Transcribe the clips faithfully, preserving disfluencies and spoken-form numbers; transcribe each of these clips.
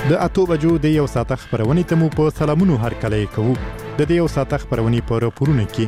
د اتو بجو د یو ساعت خبرونې ته مو په سلامونو هر کله کوو. د دې یو ساعت خبرونې په راپورونه کې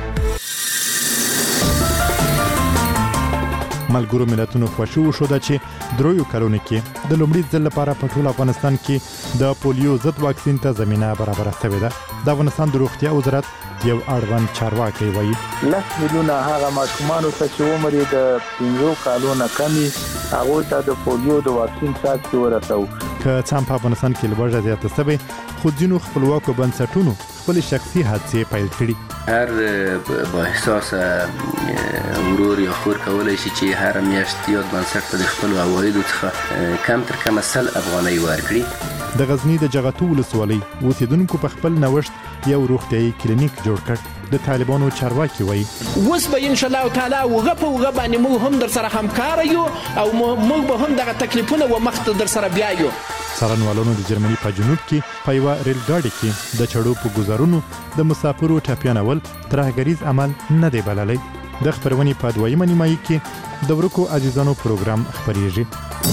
ملګرو ملتونو خوشو شو ده چې درویو کلونو کې د لومړي ځل لپاره په ټول افغانستان کې د پولیو ضد واکسین ته زمينه برابر شوې ده. د افغانستان د روغتیا وزارت یو اړوند چارواکي وایي لس میلیونه هغه ماشومان چې عمر یې د پنځو کالو نه کمي هغه ته د پولیو د واکسین څاڅکي ورسو. که څام په افغانستان کې لوړه زیاته سوي خو ځینو خپلواکو بنسټونو خپل شخصي حادثې پیل کړي. هر با احساس ورور یا خور کولای شي چې هر میاشت یاد بنسټ په خپل عوایدو څخه کم تر کم سل افغانۍ ورکړي. د غزنی د جغتو ولسوالۍ اوسیدونکو په خپل نوښت یو روغتيایي کلینیک جوړ کړ. د طالبانو چارواکي وایي اوس به ان شاء الله تعالی وغه په وغه باندې موږ هم در سره همکار یو او موږ به هم دغه تکلیفونه و مخ در سره بیا یو. څارنوالانو د جرمني په جنوب کې په یو ریل ګاډي کې د چړو په گزارونو د مسافرو ټاپیانول ترهګریز عمل نه دی بللی. د خبرونې په دویمه نیمایي کې د ورکو عزیزانو پروګرام خبرېږي.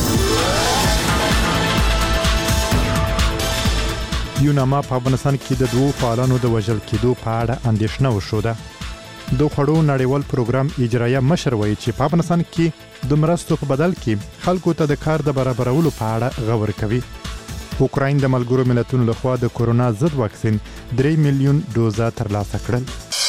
یوناما په افغانستان کې د دوو فعالانو د وژل کېدو په اړه اندېښنه وښوده. د خوړو نړیوال پروګرام اجرایه مشر وایي چې په افغانستان کې د مرستو په بدل کې خلکو ته د کار د برابرولو په اړه غور کوي. اوکراین د ملګرو ملتونو لخوا د کورونا ضد واکسین درې میلیون ډوزه ترلاسه کړل.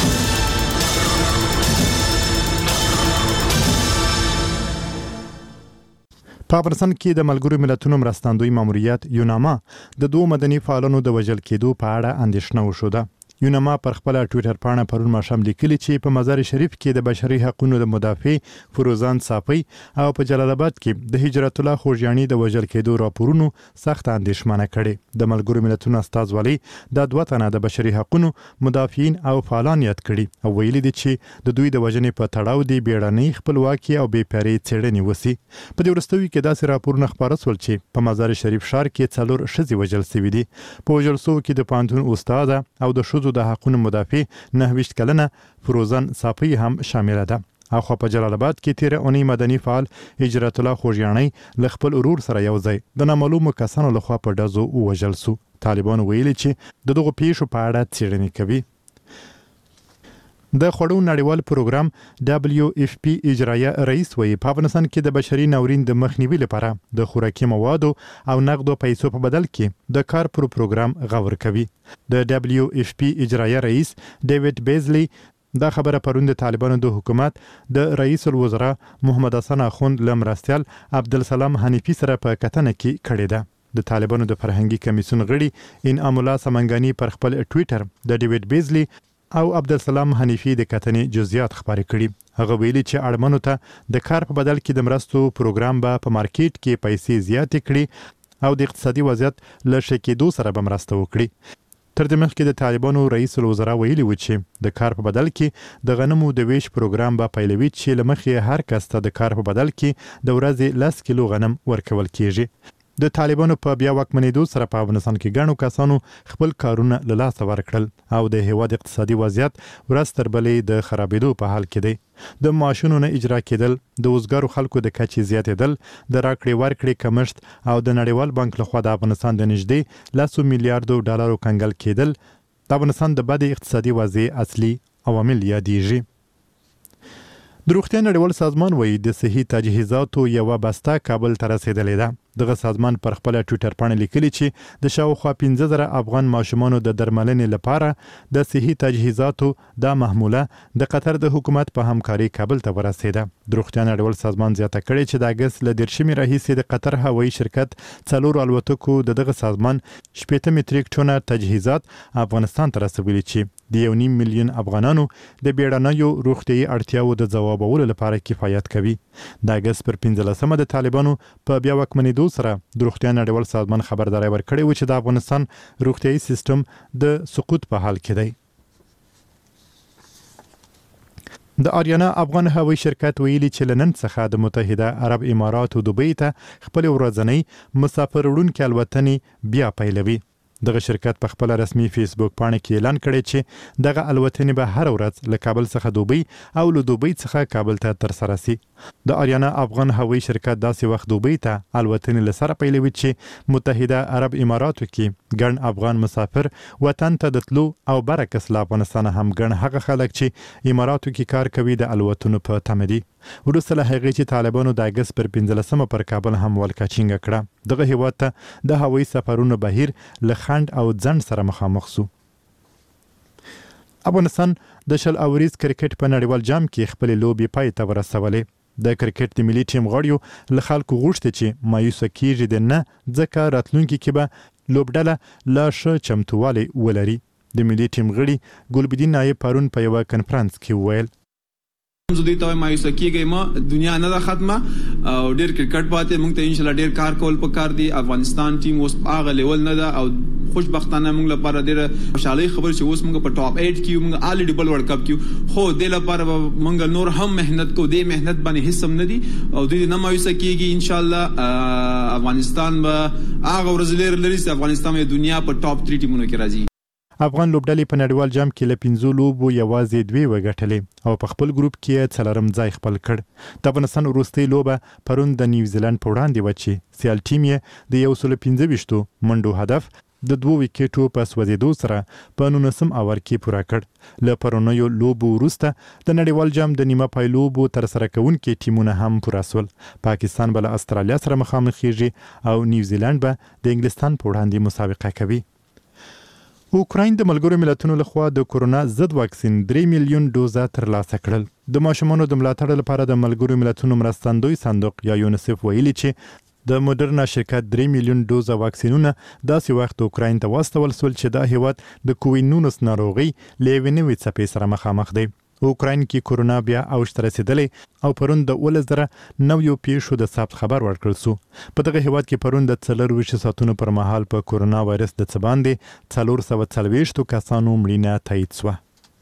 په افغانستان کې د ملګرو ملتونو مرستندوی ماموریت یوناما د دوه مدني فعالانو د وژل کېدو په اړه اندېښنه وښوده. یوناما پر خپل ټوئیټر پاڼه پرون ماښام لیکلي چې په مزار شریف کې د بشري حقوقو د مدافع فروزان صافی او په جلال آباد کې د هجرت الله خوږیانی د وژل کېدو راپورونو سخت اندېښمنه کړي. د ملګرو ملتونو استازولۍ د دوه تنه د بشري حقوقو مدافعین او فعالان یاد کړي او ویلي دي چې د دوی د وژنې په تړاو دی بیړنۍ خپلواکي او بې پرې څېړنې وسی. په دې وروستیو کې داسې راپورونه خپاره شول چې په مزار شریف ښار کې څلور ښځې وژل شوي دي. په وژل شوو کې د پوهنتون استاد او د ښځو د حقوقو مدافع نهه ویشت کلنه فروزان صافی هم شامل ده. اخو په جلال آباد کې تیر اونۍ مدني فعال هجرت الله خوږیانی ل خپل ورور سره یو ځای د نامعلومو کسانو لخوا په ډزو وژل شو. طالبان ویلي چې دغه پیښو په اړه څېړنې کوي. د خوړو نړیوال پروګرام دبليو اف پی اجرایه رئیس وایي په افغانستان کې د بشري ناورین د مخنیوي لپاره د خوراکي موادو او نقدو پیسو په بدل کې د کار پر پروګرام غور کوي. د دبليو اف پی اجرایه رئیس ډیوډ بیزلی دا خبره پرون د طالبانو د حکومت د رئیس الوزرا محمد حسن اخوند لمرستیال عبدالسلام حنیفی سره په کتنه کې کړې ده. د طالبانو د فرهنګي کمیسیون غړي انعام الله سمنګانی پر خپل ټوئیټر د ډیوډ بیزلی او عبدالسلام حنیفی د کتنې جزئیات خبرې کړي. هغه ویلي چې اړمنو ته د کار په بدل کې د مرستو پروګرام به په مارکیټ کې پیسې زیاتې کړي او د اقتصادي وضعیت له ښه کېدو سره به مرسته وکړي. تر دې مخکې د طالبانو رئیس الوزرا ویلي و چې د کار په بدل کې د غنمو د ویش پروګرام به پیلوي چې له مخې هر کس ته د کار په بدل کې د ورځې لس کیلو غنم ورکول کیږي. د طالبانو په بیا واکمنېدو سره په افغانستان کې ګڼو کسانو خپل کارونه له لاسه ورکړل او د هیواد اقتصادي وضعیت ورځ تر بلې د خرابېدو په حال کې دی. د معاشونو نه اجرا کېدل، د وزګارو خلکو د کچې زیاتېدل، د راکړې ورکړې کمښت او د نړیوال بانک لخوا د افغانستان د نږدې لسو میلیارډو ډالرو کنګل کېدل د افغانستان د بدې اقتصادي وضعې اصلي عوامل یادېږي. د روغتیا نړیوال سازمان وایي د صحي تجهیزاتو یوه بسته کابل ته رسېدلې ده. دغه سازمان پر خپل ټوئیټر باندې لیکلي چې د شاوخوا پنځه زره افغان ماشومانو د درملنې لپاره د صحي تجهیزاتو دا محموله د قطر د حکومت په همکاري کابل ته ورسېده. د روغتیا نړیوال سازمان زیاته کړې چې د اګست له دیرشمې راهیسې د قطر هوایي شرکت څلور الوتکو د دغه سازمان شپېته متریک ټونه تجهیزات افغانستان ته رسولي چې د یو نیم میلیون افغانانو د بیړنیو روغتیایي اړتیاوو د ځوابولو لپاره کفایت کوي. د اګست پر پنځلسمه د طالبانو په بیا واکمنېدو سره د روغتیا نړیوال سازمان خبرداری ورکړی و چې د افغانستان روغتیایي سیستم د سقوط په حال کې دی. د آریانا افغان هوایي شرکت ویلي چې له نن څخه د متحده عرب اماراتو دوبۍ ته خپل ورځنۍ مسافر وړونکي الوتنې بیا پیلوي. دغه شرکت په خپل رسمي فیسبوک باندې کې اعلان کړی چې دغه الوتنې به هر ورځ له کابل څخه دوبۍ او له دوبۍ څخه کابل ته ترسره شي. د آریانا افغان هوایي شرکت داسې وخت دوبۍ ته الوتنې له سره پیلوي چې متحده عرب اماراتو کې ګڼ افغان مسافر وطن ته د تلو او برعکس له افغانستان هم ګڼ هغه خلک چې اماراتو کې کار کوي د الوتنو په تمه دي. وروسته له هغې چې طالبانو د اګست پر پنځلسمه پر کابل هم ولکه چینګه کړه، دغه هیواد ته د هوایي سفرونو بهیر له خنډ او ځنډ سره مخامخ شو. افغانستان د شل اوریز کرکټ په نړیوال جام کې خپل لوبي پای ته ورسولې. د کرکټ د ملي ټیم غړیو له خلکو غوښتي چې مایوسه کیږي د نه ځکه راتلونکي کې به لوبډله لا ښه چمتووالی ولري. د ملي ټیم غړي ګلبدین نایب پرون په یوه کنفرانس کې وویل زه دوی ته مایوسه کیږم، ما دنیا نه ده ختمه او ډیر کرکټ پاتې، موږ ته ان شاء الله ډیر کار کول پکار دي. افغانستان ټیم اوس هغه لیول نه ده او خوشبختانه موږ لپاره ډیر خوشاله خبر چې اوس موږ په ټاپ اټ کې موږ آلریډي بل ورلد کپ کې خو د لپاره موږ نور هم مهنت کو، دې مهنت باندې هیڅ هم نه دي او دوی نه مایوسه کیږي. ان شاء الله افغانستان به هغه ورځ لري چې افغانستان د دنیا په ټاپ تری ټیمونو کې راځي. افغان لوبډلې په نړیوال جام کې له پنځو لوبو یوازې دوې وګټلې او په خپل ګروپ کې څلورم ځای خپل کړ. د افغانستان وروستۍ لوبه پرون د نیوزیلند په وړاندې وه چې سیال ټیم یې د یو سل پنځه ویشتو منډو هدف د دوو ویکټو په سوځېدو سره په نولسم اوور کې پوره کړ. له پرونیو لوبو وروسته د نړیوال جام د نیمه پای لوبو ترسره کوونکي ټیمونه هم پوره سول. پاکستان به له استرالیا سره مخامخېږي او نیوزیلند به د انګلستان په وړاندې مسابقه کوي. اوکراین د ملګرو ملتونو لخوا د کورونا ضد واکسین درې میلیون ډوزه ترلاسه کړل. د ماشومانو د ملاتړ لپاره د ملګرو ملتونو مرستندوی صندوق یا یونیسف ویلي چې د موډرنا شرکت درې میلیون ډوزه واکسینونه داسې وخت اوکراین ته واستول شول چې دا هیواد د کووید نولس ناروغۍ له یوې نوې څپې سره مخامخ دی. اوکراین کې کورونا بیا اوج ته رسیدلی او پرون د اوولس زره نویو پیښو د ثبت خبر ورکړل شو. په دغه هیواد کې پرون د څلرویشت ساعتونو پر مهال په کورونا وایرس د څه باندې څلور سوه څلوېښتو کسانو مړینه تایید شوه.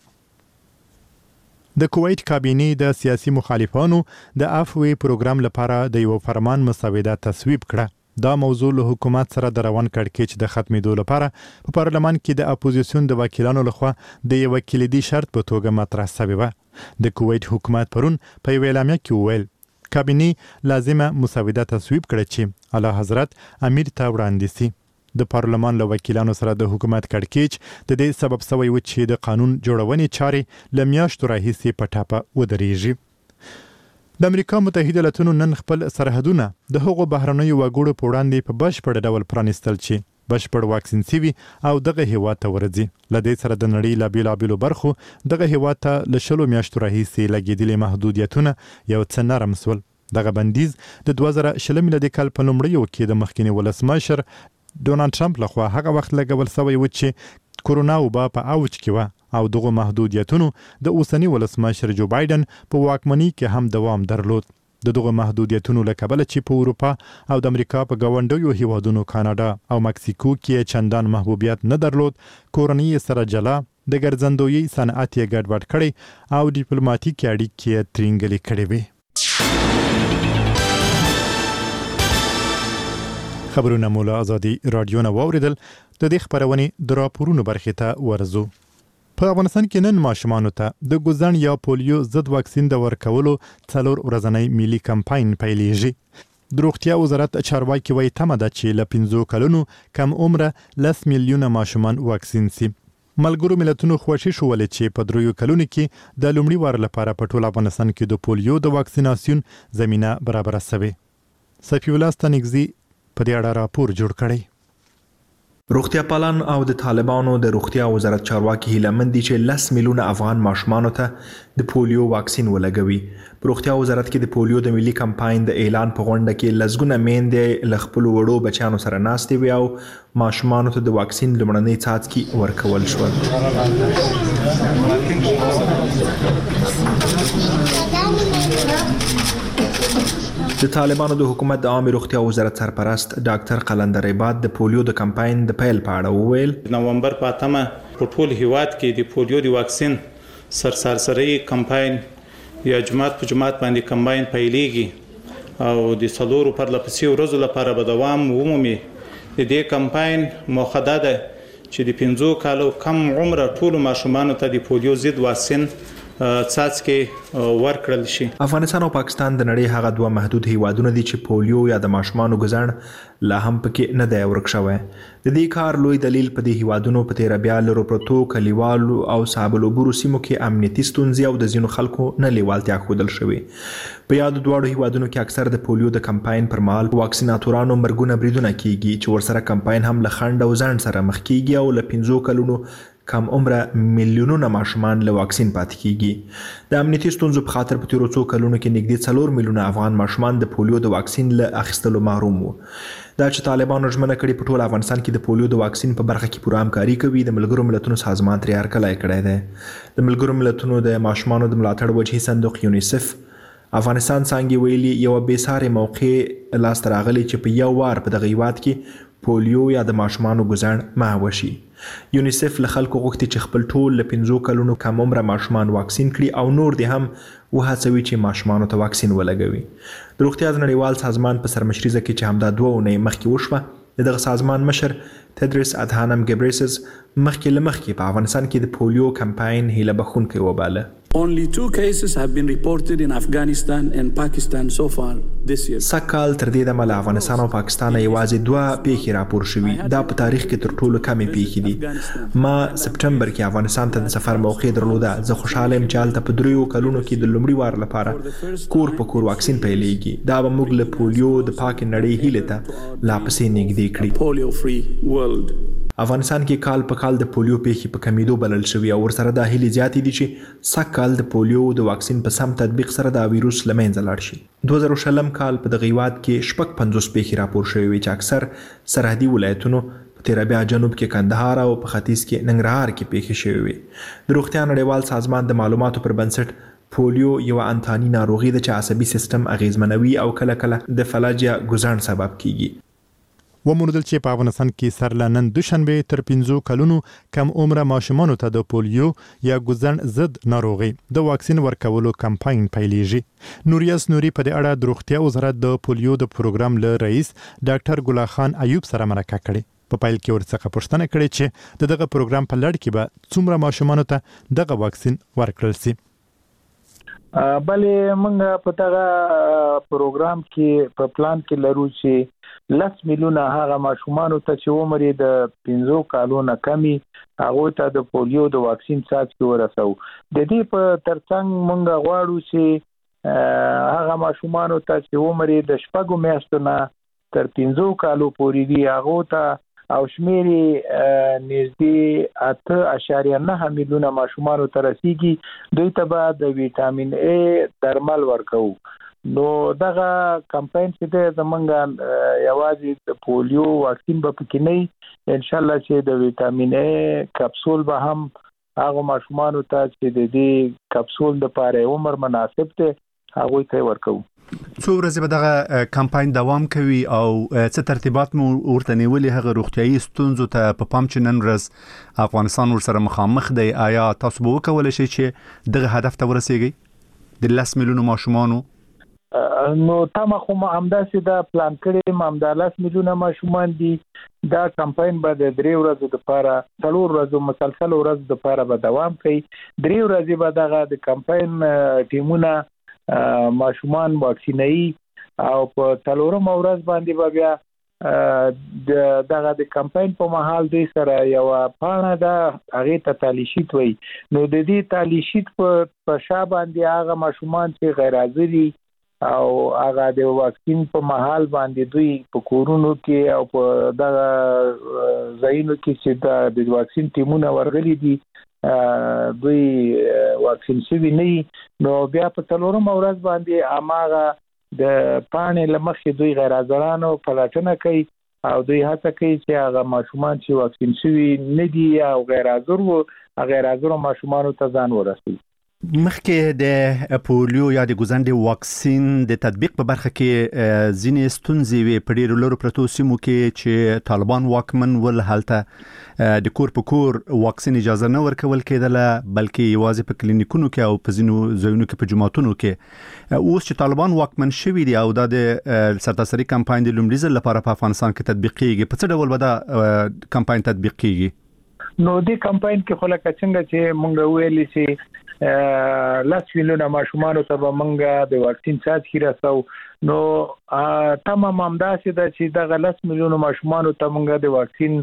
د کویت کابینې د سیاسي مخالفانو د عفوې پروګرام لپاره د یو فرمان مسوده تصویب کړه. دا موضوع له حکومت سره د روان کړکېچ د ختمېدو لپاره په پارلمان کې د اپوزیسیون د وکیلانو لخوا د یوه کلیدي شرط په توګه مطرح شوې وه. د کویت حکومت پرون په یوه اعلامیه کې وویل کابینې لازمه مسوده تصویب کړه چې اعلی حضرت امیر ته وړاندې شي. د پارلمان له وکیلانو سره د حکومت کړکېچ د دې سبب شوی و چې د قانون جوړونې چارې له میاشتو راهیسې په ټاپه ودرېږي. د امریکا متحده ایالاتونو نن خپل سرحدونه د هغو بهرنیو وګړو په وړاندې په بشپړ ډول پرانیستل چې بشپړ واکسین شوي او دغه هیواد ته ورځي. له دې سره د نړۍ له بېلابېلو برخو دغه هیواد ته له شلو میاشتو راهیسې لګېدلي محدودیتونه یو څه نرم شول. دغه بندیز د دوه زره شلم میلادي کال په لومړیو کې د مخکیني ولسمشر ډونالډ ټرمپ لخوا هغه وخت لګول شوی و چې کورونا وبا په اوج کې وه او دغه محدودیتونو د اوسني ولسمشر جو بایدن په واکمنۍ کې هم دوام درلود. د دغه محدودیتونو له کبله چې په اروپا او د امریکا په ګاونډیو هیوادونو کاناډا او مکسیکو کې چندان محبوبیت نه درلود، کورنۍ سره جلا د ګرځندویي صنعت یې ګډوډ کړی او ډیپلوماټیکې اړیکې یې ترینګلې کړې وې. خبرونه مو له ازادي راډیو نه واورېدل. د دې خپرونې د راپورونو برخې ته ورځو. په افغانستان کې نن ماشومانو ته د ګوزن یا پولیو ضد واکسین د ورکولو څلور ورځنی ملي کمپاین پیلېږي. د روغتیا وزارت چارواکي وایي تمه ده چې له پنځو کلونو کم عمره لس میلیونه ماشومان واکسین شي. ملګرو ملتونو خوښي ښوولې چې په دریو کلونو کې د لومړي وار لپاره په ټول افغانستان کې د پولیو د واکسیناسیون زمینه برابره شوې. صفي الله ستانکزي په دې اړه راپور جوړ کړی. روغتیا پالان او د طالبانو د روغتیا وزارت چارواکي هیله مند دي چې لس میلیونه افغان ماشومانو ته د پولیو واکسین ولګوي. په روغتیا وزارت کې د پولیو د ملي کمپاین د اعلان په غونډه کې لسګونه میندې له خپلو وړو بچیانو سره ناستې وې او ماشومانو ته د واکسین لومړنۍ څاڅکي ورکول شول. د طالبانو د حکومت د عامه روغتیا وزارت سرپرست ډاکټر قلندر عباد د پولیو د کمپاین د پیل په اړه وویل نومبر په اتمه په ټول هیواد کې د پولیو د واکسین سرسرسري کمپاین یا جماعت په جماعت باندې کمپاین پیلېږي او د څلورو پرله پسې ورځو لپاره به دوام ومومي. د دې کمپاین موخه دا ده چې د پنځو کالو کم عمره ټولو ماشومانو ته د پولیو ضد واکسین څاڅکي ورکړل شي. افغانستان او پاکستان د نړۍ هغه دوه محدود هیوادونه دي چې پولیو یا د ماشومانو ګزړ لا هم پکې نه دی ورک شوی. د دې کار لوی دلیل په دې هیوادونو په تیر بیا لرو پروتو کلیوالو او صابلوبورو سیمو کې امنیتي ستونزې او د ځینو خلکو نه لیوالتیا ښودل شوې. په یادو دواړو هیوادونو کې اکثر د پولیو د کمپاین پر مهال واکسیناتورانو مرګونه بریدونه کیږي چې ورسره کمپاین هم له خنډ او ځنډ سره مخ کیږي او له پنځو کلونو کم عمره میلیونونه ماشومان له واکسین پاتې کیږي. د امنیتي ستونزو په خاطر په تیرو څو کلونو کې نږدې څلور میلیونه افغان ماشومان د پولیو د واکسین له اخیستلو محروم وو. دا چې طالبانو ژمنه کړې په ټول افغانستان کې د پولیو د واکسین په برخه کې پوره همکاري کوي، د ملګرو ملتونو سازمان ترې هرکلی کړی دی. د ملګرو ملتونو د ماشومانو د ملاتړ وجهي صندوق یونیسف افغانستان څانګې ویلي یوه بېسارې موقع لاسته راغلی چې په یو وار په دغه هیواد کې پولیو یا د ماشومانو ګزړ محو شي. یونیسف له خلکو غوښتي چې خپل ټول له پنځو کلونو کم عمره ماشومان واکسین کړي او نور دې هم وهڅوي چې ماشومانو ته واکسین ولګوي. د روغتیا د نړیوال سازمان په سرمشریزه کې چې همدا دوه اونۍ مخکې وشوه، د دغه سازمان مشر تدرس ادهانم ګبریسس مخکې له مخکې په افغانستان کې د پولیو کمپاین هیله بخښونکی وباله. Only two cases have been reported in Afghanistan and Pakistan so far this year. سکال تر دې دمه له افغانستان او پاکستان یوازې دوه پیښې راپور شوي. دا په تاریخ کې تر ټولو کمې پیښې دي. ما سپټمبر کې افغانستان ته د سفر موقع درلوده. زه خوشحاله یم چې هلته په دریو کلونو کې د لومړي وار لپاره کور په کور واکسین پیلېږي. دا به موږ له پولیو د پاکې نړۍ هیلې ته لا پسې نږدې کړي. Polio free world. افغانستان کې کال په کال د پولیو پیښې په کمیدو بلل شوي او ورسره دا هیلې زیاتې دي چې سږ کال د پولیو د واکسین په سم تطبیق سره دا ویروس له منځه لاړ شي. دوه زره شلم کال په دغه هیواد کې شپږ پنځوس پیښې راپور شوې وې چې اکثر سرحدي ولایتونو په تیر بیا جنوب کې کندهار او په ختیځ کې ننګرهار کې پیښې شوې وې. د روغتیا نړیوال سازمان د معلوماتو پر بنسټ پولیو یو انتاني ناروغي ده چې عصبي سیستم اغیزمنوي او کله کله د فلج یا ګزړ سبب کیږي. وموندل چې په افغانستان کې سر له نن دوشنبه تر پنځو کلونو کم عمره ماشومانو ته د پولیو یا ګزړ ضد ناروغي د واکسین ورکولو کمپاین پیلېږي. نوریاس نوري په دې اړه د روغتیا وزارت د پولیو د پروګرام له رئیس ډاکټر ګل خان ایوب سره مرکه کړې. په پیل کې ورڅخه پوښتنه کړې چې د دغه پروګرام په لړ کې به څومره ماشومانو ته دغه واکسین ورکړل شي. بلې موږ په دغه پروګرام کې په پلان کې لرو چې لس میلیونه هغه ماشومان ته چې عمر یې د پنځو کالو نه کمی هغه ته د پولیو د واکسین څاڅکي ورسو. د دې په ترڅنګ موږ غواړو چې هغه ماشومان ته چې عمر یې د شپږو میاشتو نه تر پنځو کالو پورې وي هغه ته او شمیر نږدې اته اعشاریه نه میلیونه ماشومان ته رسیږي. دوی ته به د ویټامین ای درمل ورکو. نو دغه کمپاین چې د زمونږ یوازې د پولیو واکسین به پکې نه، ان شاء الله چې د ویټامین ای کپسول به هم هغه ماشومان ته چې د دې کپسول د پاره عمر مناسب دی هغه ته ورکو. څو ورځې به دغه کمپاین دوام کوي او څه ترتیبات مو ورته نیولي هغه روغتیايي ستونزو ته په پام چې نن ورځ افغانستان ورسره مخامخ دی؟ آیا تاسو به وکولی شئ چې دغه هدف ته ورسیږئ د لس میلیونو ماشومانو؟ نو تمه خو همداسې دا پلان کړی م همدا لس میلیونه ماشومان دي. دا کمپاین به د درې ورځو لپاره څلور ورځو مسلسل ورځ لپاره به دوام کوي. درې ورځې به دغه د کمپاین ټیمونه ماشومان واکسینوي او په څلورم ورځ باندې به بیا د دغه د کمپاین په مهال دوی سره یو پاڼه ده هغې ته تالی شیټ وایي. نو د دې تالی شیټ په شا باندې هغه ماشومان چې غیر حاضر او هغه د واکسین په محل باندې دوی په کورونو کې او په دغه ځایونو کې چې د واکسین ټیمونه ورغلي دي دوی واکسین شوي نه، نو بیا په څلورم ورځ باندې هماغه د پاڼې له مخې دوی غیر حاضرانو پلټنه کوي او دوی هڅه کوي چې هغه ماشومان چې واکسین شوي نه دي او غیر حاضر وو غیر حاضرو ماشومانو ته ځان ورسوي. مخکې د پولیو یا د ګزنډ واکسین د تطبیق په برخه کې ځینې ستونزې وي په ډېرو لرو پرتو سیمو کې چې طالبان واکمن ول، هلته د کور په کور واکسین اجازه نه ورکول کېدله بلکې یوازې په کلینیکونو کې او په ځینو ځایونو کې په جوماتونو کې. اوس چې طالبان واکمن شوي دي او دا د سرتاسري کمپاین د لومړي ځل لپاره په افغانستان کې تطبیق کېږي، په څه ډول به دا کمپاین تطبیق کېږي؟ نو دې کمپاین کې خلک څنګه چې مونږ ویلې چې لاس ویلونه ماشومان ته به مونږ د واکسین څاڅکي راسو نو تمام امداسي د چې د غلس میلیون ماشومان ته مونږ د واکسین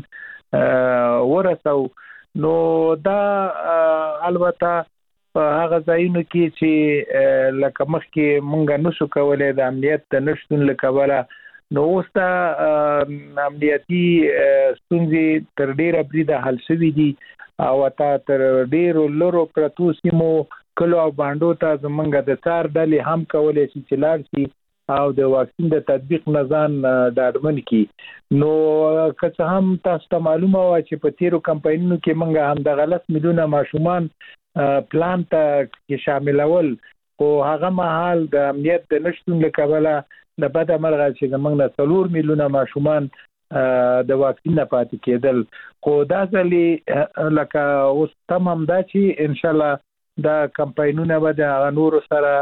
ورسو نو دا البته هغه ځایونه کې چې لکه مخکې مونږ نشو کولای د امنیت د نشټون لکواله نو اوس دا امنیتي ستونزې تر ډیره بریده حل شوې دي او تا تر ډیرو لورو پرتو سیمو کلو او باندو ته زمونږ د څار ډلې هم کولای شي چې لاړ شي او د واکسین د تطبیق نظام د اډمن کې نو که هم تاسو ته معلومه و چې په تیرو کمپاینونو کې مونږ هم د غلط میلیونه ماشومان پلان ته کې شاملول او هغه مهال د امنیت د نشټون لکواله د بد مرغه چې زمونږ نه څلور میلیونه ماشومان د واکسین نه پاتې کېدل خو دا ځلې لکه اوس تمام دا چې ان شاء الله دا کمپاینونه به د نور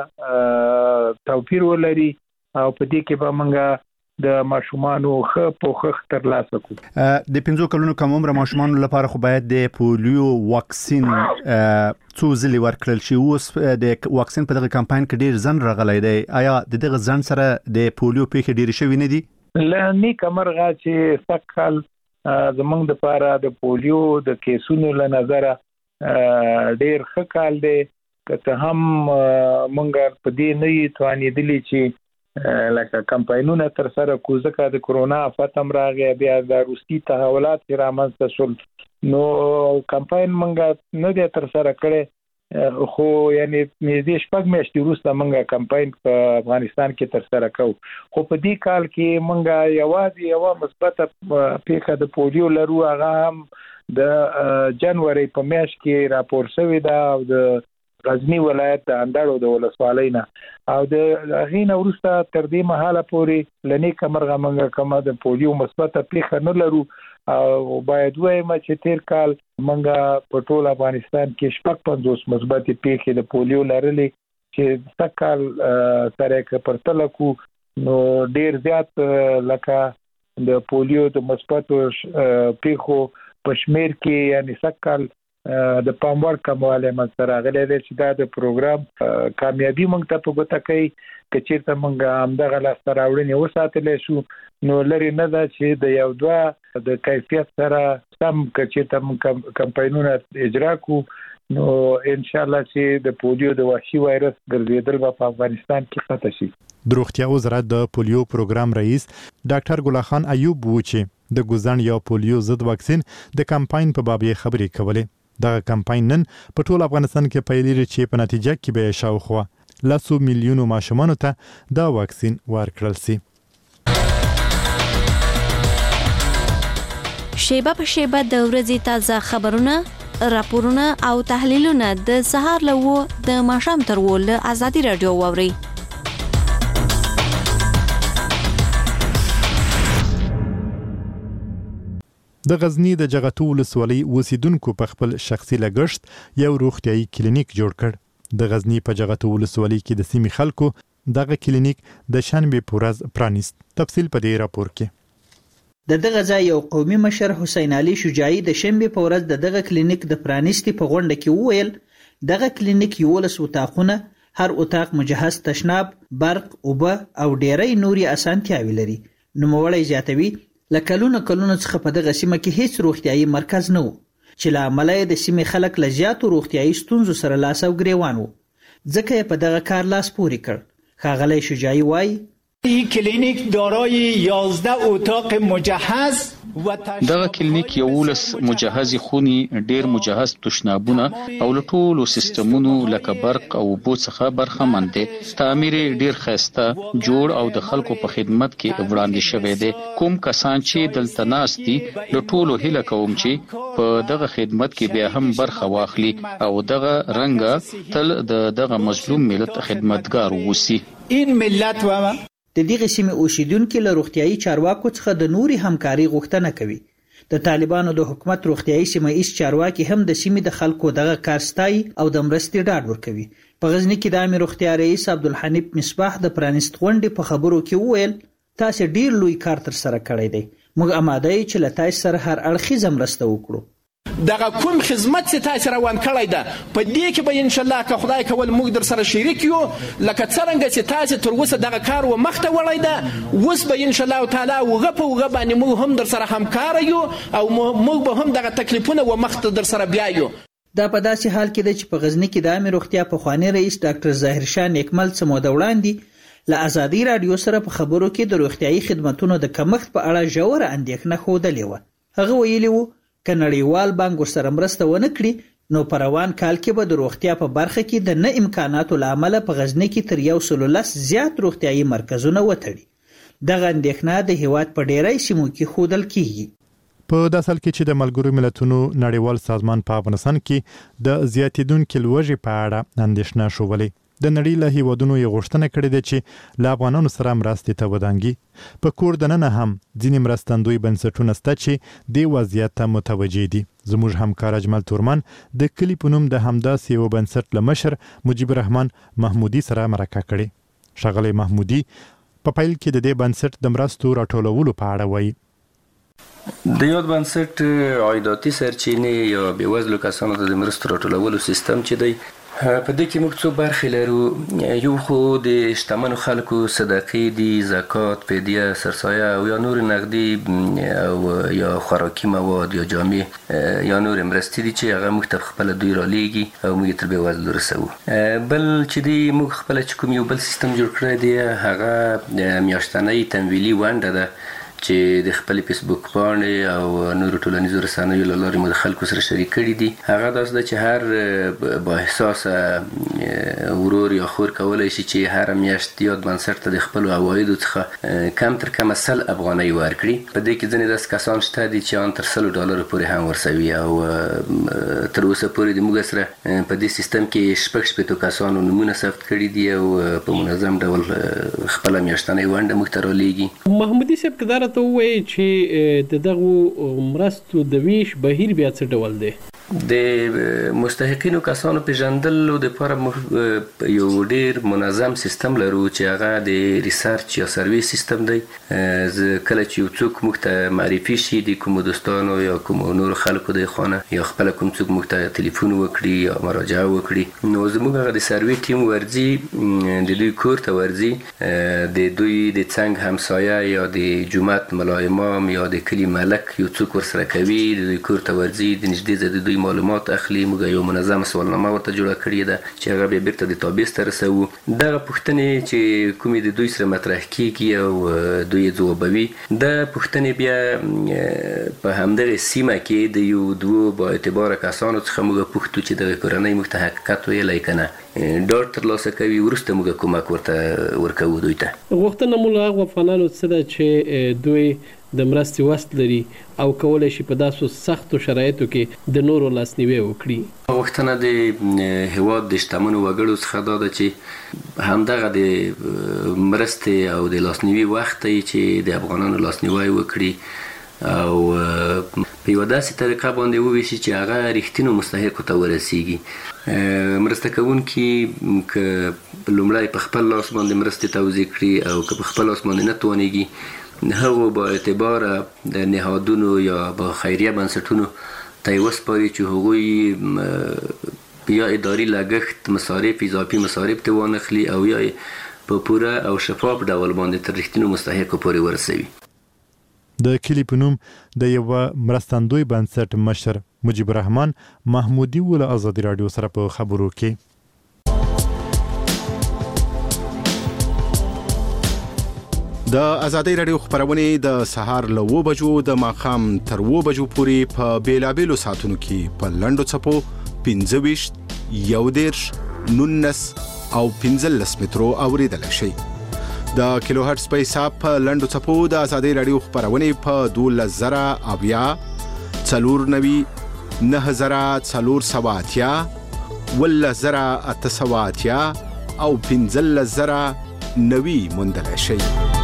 سره توپیر ولري او په دې کې به موږ د ماشومانو خ په خ تر لاسه کو د پنځو کلونو کم عمر ماشومانو لپاره خو باید د پولیو واکسین څو ځلې ورکړل شي اوس د واکسین په دغه کمپاین کې ډیر ځن راغلی دی آیا د دغه ځن سره د پولیو پیښې ډیر شوې نه دي لنی کمرغه چې سکل زمونږ د لپاره د پولیو د کیسونو له نظر ډیر ښه کال دی که هم مونږ په دې نه توانېدلی چې لکه کمپاینونه تر سره کوزه د کرونا فتم راغی بیا د روسي تحولات رامنځته شول نو کمپاین مونږ نه د تر سره کړي خو یعنی نږدې شپږ میاشتې وروسته مونږ کمپاین په افغانستان کې تر سره کوو خو په دې کال کې مونږ یوازې یو مثبت پیښه د پولیو لرو هغه هم د جنوري په میاشت کې راپور شوی دا او د غزنی ولایت د اندړو د ولسوالۍ نه او د غینه ورسته تر دې مهاله پورې لنی کمرغه منګه کومه د پولیو مثبت پیښه نه لرو او باید وایم چې تیر کال منګه په ټول افغانستان کې شپږ پنځوس مثبت پیښې د پولیو لرلې چې تکال سره پرتل کو نو ډیر زیات لکه د پولیو د مثبت پیښو پښمیر کې یعنی سکل د پاموړ کومواله مستر غلې د چې دا د پروګرام کامیابی مونږ ته په ګوته کوي چې چیرته مونږ هم د غلا ستراوړنې وساتلې شو نو لري نه دا چې د یو دوه د کیفیت سره سم چې تم کمپاینونه اجرا کو نو ان شاء الله چې د پولیو د وحشي وایرس ګرځیدل په افغانستان کې ختم شي د روغتیا وزارت د پولیو پروګرام رئیس ډاکټر ګل خان ایوب و چې د ګوزن یا پولیو ضد واکسین د کمپاین په باب خبرې کولې دا کمپاین نن په ټول افغانستان کې پیلېږي چې په نتیجه کې به شاوخوا لسو میلیونو ماشومانو ته دا واکسین ورکړل شي شیبه په شیبه د ورځې تازه خبرونه راپورونه او تحلیلونه د سهار لوو د ماښام تر ول ازادي رادیو ووري د غزنی د جغتو ولسوالۍ اوسیدونکو په خپل شخصي لګښت یو روغتيایي کلینیک جوړ کړ د غزنی په جغتو ولسوالۍ کې د سیمې خلکو دغه کلینیک د شنبه پورز پرانیست تفصیل په دې راپور کې د دغه ځای یو قومي مشر حسین علي شجاعي د شنبه پورز د دغه کلینیک د پرانیستي په غونډه کې وویل دغه کلینیک یو لس وتاقونه هر اتاق مجهز تشناب برق اوبه او ډېری نوري اسانتیاوي لري نو موړی زیاتوي لکلونه کلونه څخه په دغه سیمه کې هیڅ روغتيایي مرکز نه و چې لا عملي د سیمې خلک له زیاتو روغتيایي ستونزو سره لاس او ګریوان وو ځکه یې په دغه کار لاس پوري کړ ښاغلی شجاعي وایي این کلینیک دارای یازده اتاق مجهز دغه کلینیک یولس مجهز خونی ډیر مجهز تشنابونه او لټولو سیستمونو لکه برق او بو څخه برخمن دي تعمیر ډیر خسته جوړ او د خلکو په خدمت کې وړاندې شوی دی کوم کسان چې دلته ناس دي لټولو هله کوم چې په دغه خدمت کې بیا هم برخه واخلي او دغه رنګ تل د دغه مظلوم ملت خدمتګار وسی این ملت و د دغه سیمې اوسیدونکو له روغتيایي چارواکو څخه د نوري همکاري غوښتنه کوي د طالبانو د حکومت روغتيایي سیمه ایس چارواکي هم د سیمې د خلکو دغه کارستای او د مرستې ډاډ ورکوي په غزنی کې د امیر روغتیا رئیس عبدالحنیف مصباح د پرانیست غونډې په خبرو کې وویل تاسو ډیر لوی کار تر سره کړی دی موږ آماده یو چې له تاسو سره هر اړخیزه مرسته وکړو دغه کوم خدمت چې تاسو روان کړی ده په دې کې به ان شاء الله که خدای کول موږ در سره شریک یو لکه څنګه چې تاسو تر اوسه دغه کار و مخته وړی ده اوس به ان شاء الله تعالی وغه په وغه باندې موږ هم در سره همکار یو او موږ به هم دغه تکلیفونه و مخته در سره بیا یو. دا په داسې حال کې ده چې په غزنی کې د عامه روغتیا په خوانی رئیس ډاکټر ظاهر شاه نیکمل سموده وړاندې له ازادي رادیو سره په خبرو کې د روغتيایي خدماتو د کمښت په اړه ژوره اندېښنه خوده و. هغه ویلي وو ک نړیوال بانک ورسره مرسته ونه کړي نو په روان کال کې به د روغتیا په برخه کې د نه امکاناتو لامل په غزنی کې تر یو سل لس زیات روغتيایي مرکزونه وتړي. دغه اندېښنه د هیواد په ډیری سیمو کې خودل کیږي. په داسل کې چې د ملګرو ملتونو نړیوال سازمان په افغانستان کې د زیاتیدونکو لوږې په اړه اندېښنه شولې. د نړۍ له هیوادونو یې غوښتنه کړې ده چې له افغانانو سره مرستې ته ودانګي. په کور دننه هم ځینې مرستندوی بنسټونه شته چې د وضعیت ته متوجه دي. زموږ همکار اجمل تورمان د کلی په نوم د همداسې یو بنسټ له مشر مجيب الرحمن محمودي سره مرکه کړې. ښاغلی محمودي په پیل کې د دې بنسټ د مرستو راټولولو په اړه وایي. د یاد بنسټ عایداتي سرچینې یا بېوزلو کسانو ته د مرستو راټولولو سیستم چې دی په دې کې موږ څو برخې لرو. یو خو د شتمنو خلکو صدقې دي، زکات، فدیه، سرسایه او یا نور نقدي او یا خوراکي مواد یا جامې یا نور مرستې دي چې هغه موږ ته خپل دوی را لیږي او موږ تر بېوزلو رسوو. بل چې دی موږ خپل چې کوم یو بل سیستم جوړ کړی دی هغه میاشتنۍ تمویلي ونډه ده چې د خپل فیسبوک باندې او نور ټولنیزو رسنیو له لارې مو د خلکو سره شریک کړي دي. هغه داسې ده چې هر با احساسه ورور یا خور کولی شي چې هر میاشت یاد بنسټ ته د خپلو عوایدو څخه کم تر کمه سل افغانۍ ورکړي. په دې کې ځینې داسې کسان شته دي چې ان تر سلو ډالرو پورې هم ورسوي او تر اوسه پورې د موږ سره په دې سیستم کې شپږ شپېتو کسانو نومونه ثبت کړي دي او په منظم ډول خپله میاشتنۍ ونډه موږ ته رالیږي. محمودي صاحب که دا ته وایي چې د دغو مرستو د ویش بهیر بیا څه ډول دی؟ د مستحقینو کسانو پیژندلو لپاره موږ یو ډیر منظم سیستم لرو چې هغه د ریسرچ یا سروې سیستم دی. کله چې یو څوک موږ ته معرفي شي د کومو دوستانو یا کومو نور خلکو د خانه یا خپل کوم څوک موږ ته ټلیفون وکړي یا مراجعه وکړي نو زموږ هغه د سروې ټیم ورځي د دوی کور ته ورځي د دوی د څنګ همسایه یا د جماعت ملا امام یا د کلی ملک یو څوک ورسره کوي د دوی کور ته ورځي د نږدې ځای د دوی معلومات اخلي. موږ یو منظم سوالنامه ورته جوړه کړې ده چې هغه بیا بیرته د تابع ته رسوو. دغه پوښتنې چې کومې د دوی سره مطرح کیږي او دوی یې ځوابوي د پوښتنې بیا په همدغه سیمه کې د یو دوه با اعتباره کسانو څخه موږ پوښتو چې دغه کورنۍ موږ ته حقیقت ویلی که نه ډاډ ترلاسه کوي وروسته موږ کومک ورته ورکوو دوی ته. غوښتنه مو له هغو افغانانو څه ده چې دوی د مرستې وست لري او کولی شي په داسو سختو شرایطو کې د نورو لاسنیوی وکړي. غوښتنه د هیواد د شتمنو وګړو څخه دا ده چې همدغه د مرستې او د لاسنیوي وخت دی چې د افغانانو لاسنیوی وکړي او په یوه داسې طریقه باندې وویشي چې هغه رښتینو مستحقو ته ورسیږي. مرسته کوونکي که لومړی په خپل لاس باندې مرستې توزیع کړي او که په خپل لاس باندې نه توانیږي هغو با اعتباره د نهادونو یا با خیریه بنسټونو ته یې وسپاري چې هغوی یا اداري لګښت مصارف اضافي مصارف ته وانخلي او یا په پوره او شفاف ډول باندې تر رښتینو مستحقو پورې ورسوي. د کلی په نوم د یو مرستندوی بنسټ مشر مجيب الرحمن محمودي ول ازادي رادیو سره په خبرو کې. د ازادي رادیو خبرونه د سهار له و بجو د ماخام تر و بجو پورې په بیلابېلو ساتونو کې په لندو چپو پنځه ویشت یو دیرش نونس او پنځلس مترو اوریدل شي. د کیلو هرتز په حساب په لندو چپو د ازادي رادیو خبرونه په دولس زره اویا څلور نوي نه زره څلور سوه اتیا ولس زره اته سوه اتیا او پنځلس زره نوي موندل شي.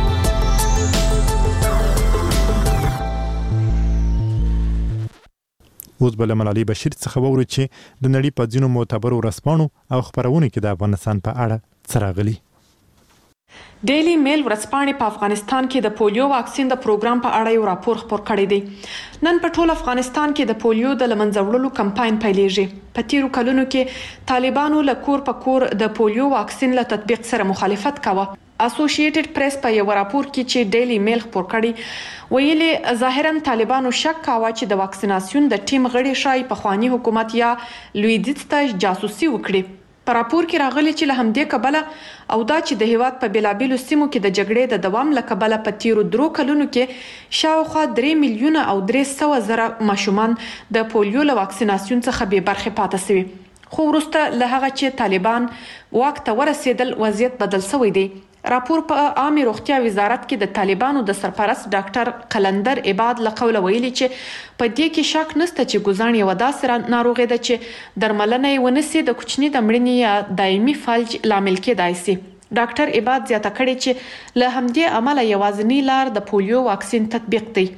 اوس بل ملالي بشیر څخه ووري چې د نړۍ په ځینو معتبرو رسپانو او خبرونو کې د افغانستان په اړه څه راغلي. ډیلی میل ورځپاڼې په افغانستان کې د پولیو واکسین د پروګرام په اړه یو راپور خپور کړی دی. نن په ټول افغانستان کې د پولیو د لمنځه وړلو کمپاین پیلېږي. په تیرو کلونو کې طالبانو له کور په کور د پولیو واکسین له تطبیق سره مخالفت کاوه. اسوسییټډ پریس په یو راپور کې چې ډیلی میل خپور کړی ویلي ظاهرا طالبانو شک کاوه چې د واکسیناسیون د ټیم غړي شای په خواني حکومت یا لویدیځ ته جاسوسي وکړي. په راپور کې راغلي چې له همدې کبله او دا چې د هیواد په بیلابیلو سیمو کې د جګړې د دوام له کبله په تیرو درو کلونو کې شاوخوا درې میلیونه او درې سوه زره ماشومان د پولیو له واکسیناسیون څخه بې برخې پاتې شوي. خو وروسته له هغه چې طالبان واک ته ورسېدل وضعیت بدل شوی دی. راپور په عامه روغتیا وزارت کې د طالبانو د سرپرست ډاکټر قلندر عباد له قوله ویلي چې په دې کې شک نشته چې ګوزان یو داسې ناروغي ده چې درملنه یې ونسي د کوچني د مړینې یا دایمي فلج لامل کېدای شي. ډاکټر عباد زیاته کړې چې له همدې امله یوازینی لار د پولیو واکسین تطبیق دی.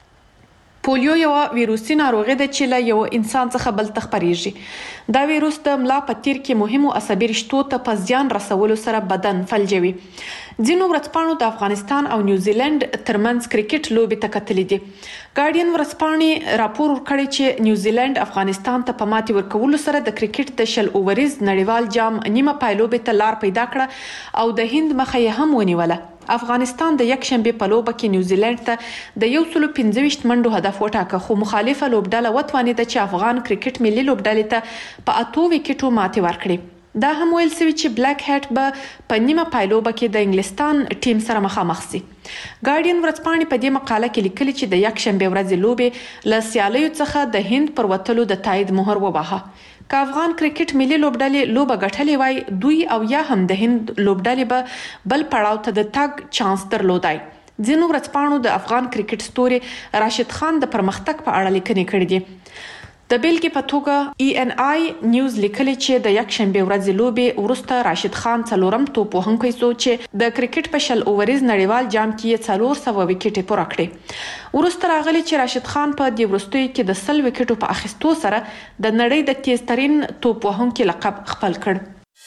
پولیو یو ویروسي ناروغي ده چې له یو انسان څخه بل ته خپریږي. دا ویروس د ملا په تیر کې مهمو عصبي رشتو ته په زیان رسولو سره بدن فلجوي. ځینو ورځپاڼو د افغانستان او نیوزیلند ترمنځ کرکټ لوبې ته کتلې دي. ګارډین ورځپاڼې راپور ورکړی چې نیوزیلند افغانستان ته په ماتې ورکولو سره د کرکټ د شل اووریز نړیوال جام نیمه پایلوبې ته لار پیدا کړه او د هند مخه یې هم ونیوله. افغانستان د یک شنبه په لوبه کې نیوزیلند ته د یو سل پنځه ویشت منډو هدف وټاکه خو مخالفه لوبډله وتوانیده چې افغان کرکټ ملي لوبډلې ته په اتو وکټو ماتې ورکړي. دا هم ویل شوی چې بلیک هټ به په نیمه پایلوبه کې د انګلستان ټیم سره مخامخ شي. ګارډین ورځپاڼې په دې مقاله کې لیکلي چې د یک شنبه ورځې لوبې له سیالیو څخه د هند پر وتلو د تایید مهر وواهه. که افغان کرکټ ملي لوبډلې لوبه ګټلې وای دوی او یا هم د هند لوبډلې به بل پړاو ته د تګ چانس درلودای. ځینو ورځپاڼو د افغان کرکټ ستوري راشد خان د پرمختګ په اړه لیکنې کړې دي. د بیلګې په توګه ای ان آی نیوز لیکلي چې د یک شنبه ورځې لوبې وروسته راشد خان څلورم توپ وهونکی شو چې د کرکټ په شل اووریز نړیوال جام کې یې څلور سوه وکټې پوره کړې. وروسته راغلي چې راشد خان په دې وروستیو کې د سل وکټو په اخیستو سره د نړۍ د تیزترین توپ وهونکي لقب خپل کړ.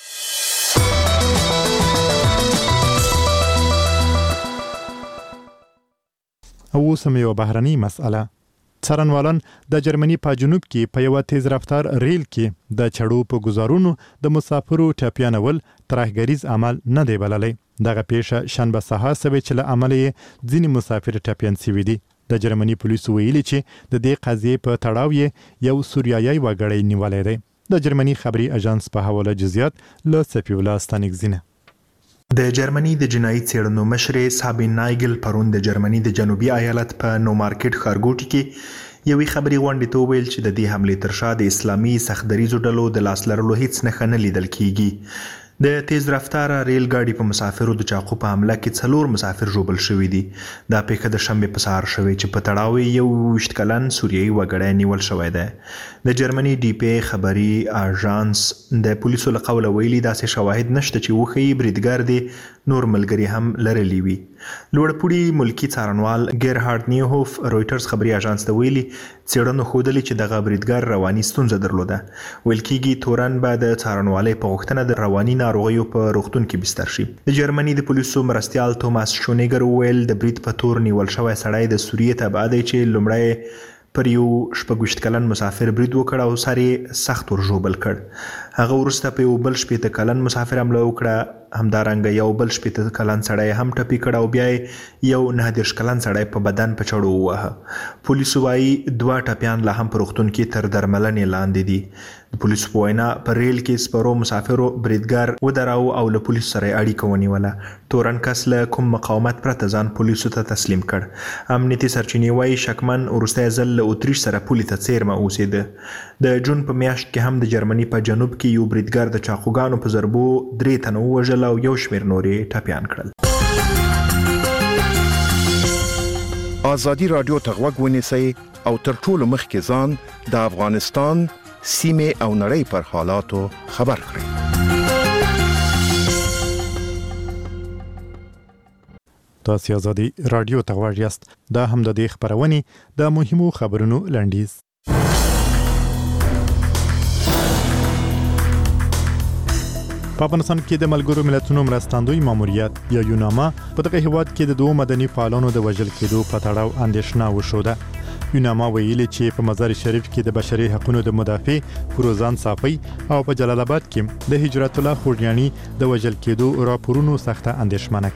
او سم یو بهرني مسأله. څارنوالان د جرمني په جنوب کې په یو تیز رفتار ریل کې د چړو په گزارونو د مسافرو ټاپیانول ترهګریز عمل نه دی بللی. دغه پیښه شنبه سهار سوي چې له عمل یې ځینې مسافر ټاپیان سوي دي. د جرمني پولیسو ویلي چې د دې قضیې په تړاو یې یو سوریایي وګړی نیولی دی. د جرمني خبري اژانس په حواله جزئیات له سفی الله ستانکزینه. د جرمني د جنایي څېړنو مشرې سابین نایګل پرون د جرمني د جنوبي ایالت په نو مارکیټ ښارګوټي کې یوې خبري غونډې ته وویل چې د دې حملې تر شا د اسلامي سختدریزو ډلو د لاس لرلو هیڅ نښه نه لیدل کیږي. د تیز رفتاره ریل ګاډي په مسافرو د چاقو په حمله کې څلور مسافر ژوبل شوي دي. دا پیښه د شنبې په سهار شوې چې په تړاو یو ویشت کلن سوریایي وګړی نیول شوی دی. د جرمني ډي پی خبري اژانس د پولیسو له قوله ویلي داسې شواهد نشته چې وښیي بریدګر دی نور ملګري هم لرلی وي. لوړپوړي ملکی څارنوال ګیرهارډ نیوهوف رويټرز خبري اژانس ته ویلي څېړنو ښودلي چې دغه بریدګر رواني ستونزه درلوده. ویل کېږي تورن به د څارنوالۍ په غوښتنه د رواني ناروغیو په روغتون کې بستر شي. د جرمني د پولیسو مرستیال توماس شونیګر وویل د برید په تور نیول شوی سړی د سوریې تبعه دی چې لومړی پر یو شپږ کلن مسافر برید وکړ او سر یې سخت ورژوبل کړ. هغه وروسته په یو بل شپېته کلن مسافر حمله وکړه. همدارنګه یو بل شپېته کلن سړی هم ټپي کړ او بیا یو نهه دېرش کلن سړی په بدن په چړو وواهه. پولیسو وایي دوه ټپیان لا هم په روغتون کې تر درملنې لاندې دي. د پولیسو په وینا په ریل کې سپرو مسافرو بریدګر ودراوه او له پولیسو سره اړیکه ونیوله. تورن کس له کوم مقاومت پرته ځان پولیسو ته تسلیم کړ. امنیتي سرچینې وایي شکمن وروستی ځل له اتریش سره پولې ته څیرمه اوسېده. د جون په میاشت کې هم د جرمني په جنوب کې یو بریدګر د چاقوګانو په ضربو درې تنه ووژل او یو شمېر نورې ټپیان کړل. ازادي رادیو ته غوږ ونیسئ او تر ټولو مخکې ځان د افغانستان سیمې او نړۍ پر حالاتو خبر کړئ. تاسو ازادي رادیو ته غوږ یاست. دا هم د دې خبرونې د مهمو خبرونو لنډیز. په افغانستان کې د ملګرو ملتونو مرستندوی ماموریت یا یوناما په دغه هیواد کې د دوه مدني فعالانو د وژل کېدو په تړاو اندېښنه وشوده. یوناما ویلي چې په مزار شریف کې د بشري حقوقو د مدافع فروزان صافی او په جلال آباد کې د هجرت الله خوریانی د وژل کېدو راپورونو سخته اندېښمنه